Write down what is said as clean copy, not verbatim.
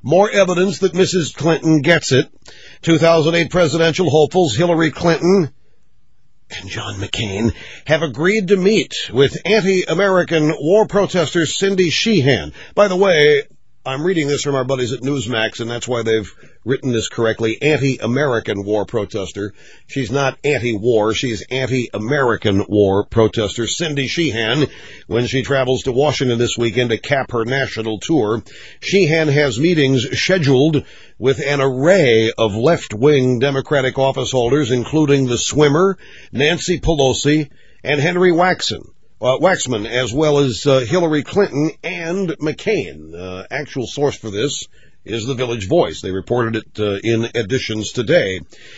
More evidence that Mrs. Clinton gets it. 2008 presidential hopefuls Hillary Clinton and John McCain have agreed to meet with anti-American war protester Cindy Sheehan. By the way, I'm reading this from our buddies at Newsmax, and that's why they've written this correctly. Anti-American war protester. She's not anti-war. She's anti-American war protester Cindy Sheehan when she travels to Washington this weekend to cap her national tour. Sheehan has meetings scheduled with an array of left-wing Democratic office holders, including the swimmer, Nancy Pelosi, and Henry Waxman, as well as Hillary Clinton and McCain. Actual source for this is the Village Voice. They reported it in editions today.